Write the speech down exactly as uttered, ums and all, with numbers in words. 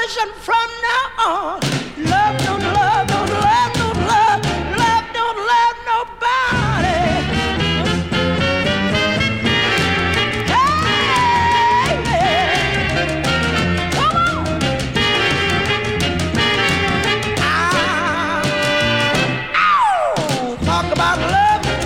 caution from now on. Love don't love, don't love, don't love, love don't love nobody. Hey, yeah. Come on. Ah, ow. Talk about love.